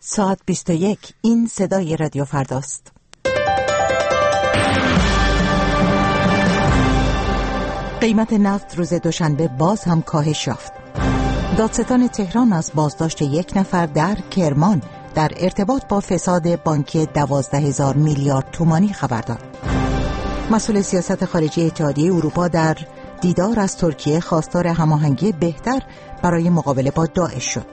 ساعت 21. این صدای رادیو فرداست. قیمت نفت روز دوشنبه باز هم کاهش یافت. دادستان تهران از بازداشت یک نفر در کرمان در ارتباط با فساد بانکی 12,000 میلیارد تومانی خبر داد. مسئول سیاست خارجی اتحادیه اروپا در دیدار از ترکیه خواستار هماهنگی بهتر برای مقابله با داعش شد.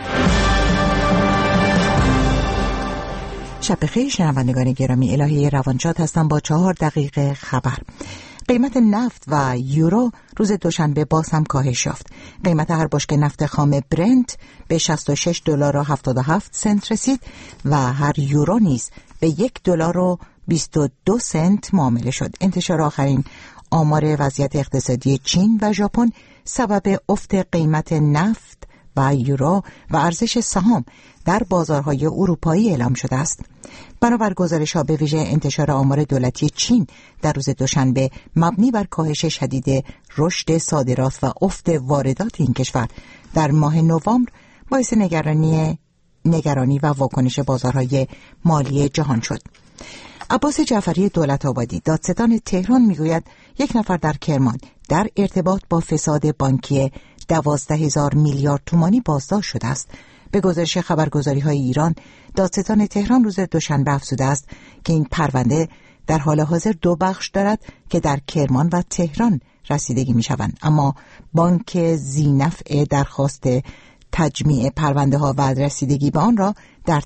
شب بخیر شنوندگان گرامی، الهه روانشاد هستم با 4 دقیقه خبر. قیمت نفت و یورو روز دوشنبه باز هم کاهش یافت. قیمت هر بشکه نفت خام برنت به $66.77 رسید و هر یورو نیز به $1.22 معامله شد. انتشار آخرین آمار وضعیت اقتصادی چین و ژاپن سبب افت قیمت نفت و یورو و ارزش سهام در بازارهای اروپایی اعلام شده است. بنابر گزارش‌ها به ویژه انتشار آمار دولتی چین در روز دوشنبه مبنی بر کاهش شدید رشد صادرات و افت واردات این کشور در ماه نوامبر باعث نگرانی و واکنش بازارهای مالی جهان شد. عباس جعفری دولت‌آبادی دادستان تهران میگوید یک نفر در کرمان در ارتباط با فساد بانکی 12,000 میلیارد تومانی بازداشت شده است. به گزارش خبرگزاری‌های ایران، دادستان تهران روز دوشنبه افزوده است که این پرونده در حال حاضر 2 بخش دارد که در کرمان و تهران رسیدگی می‌شوند، اما بانک ذی‌نفع درخواست تجمیع پرونده‌ها و رسیدگی به آن را در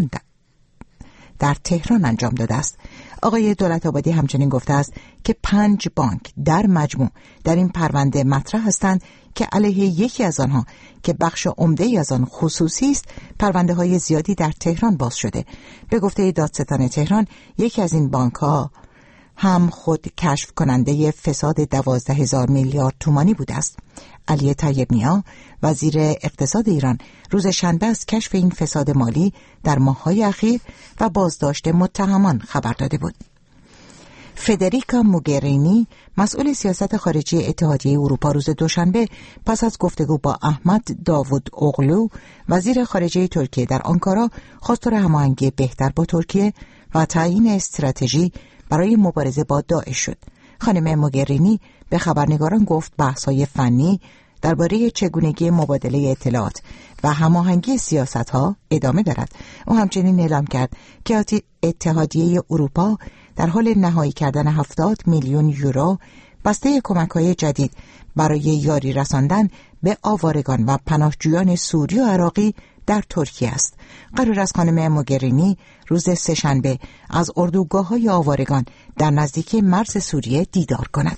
تهران انجام داده است. آقای دولت‌آبادی همچنین گفته است که 5 بانک در مجموع در این پرونده مطرح هستند که علیه یکی از آنها که بخش عمده‌ای از آن خصوصی است پرونده‌های زیادی در تهران باز شده. به گفته دادستان تهران یکی از این بانک‌ها هم خود کشف کننده فساد 12,000 میلیارد تومانی بوده است. علی طیب نیا وزیر اقتصاد ایران روز شنبه از کشف این فساد مالی در ماه‌های اخیر و بازداشت متهمان خبر داده بود. فدریکا موگرینی مسئول سیاست خارجی اتحادیه اروپا روز دوشنبه پس از گفتگو با احمد داوود اوغلو وزیر خارجه ترکیه در آنکارا خواستار هماهنگی بهتر با ترکیه و تعیین استراتژی برای مبارزه با داعش شد. خانم موگرینی به خبرنگاران گفت بحث‌های فنی درباره چگونگی مبادله اطلاعات و هماهنگی سیاست‌ها ادامه دارد. او همچنین اعلام کرد که اتحادیه اروپا در حال نهایی کردن 70 میلیون یورو بسته کمک‌های جدید برای یاری رساندن به آوارگان و پناهجویان سوری و عراقی در ترکیه است. قرار است خانم موگرینی روز سه‌شنبه از اردوگاه‌های آوارگان در نزدیکی مرز سوریه دیدار کند.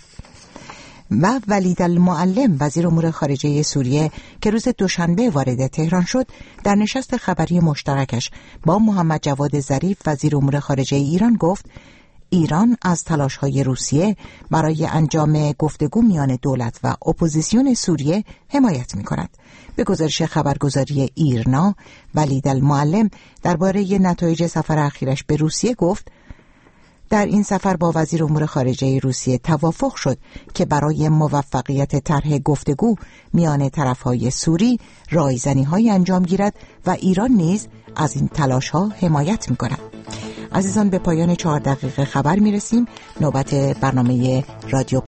و ولید المعلم وزیر امور خارجه سوریه که روز دوشنبه وارد تهران شد در نشست خبری مشترکش با محمد جواد ظریف وزیر امور خارجه ایران گفت ایران از تلاش‌های روسیه برای انجام گفتگو میان دولت و اپوزیسیون سوریه حمایت می‌کند. به گزارش خبرگزاری ایرنا ولید المعلم درباره نتایج سفر اخیرش به روسیه گفت در این سفر با وزیر امور خارجه روسیه توافق شد که برای موفقیت طرح گفتگو میان طرف‌های سوری رایزنی‌های انجام گیرد و ایران نیز از این تلاش‌ها حمایت می‌کند. عزیزان، به پایان 4 دقیقه خبر می‌رسیم. نوبت برنامه رادیو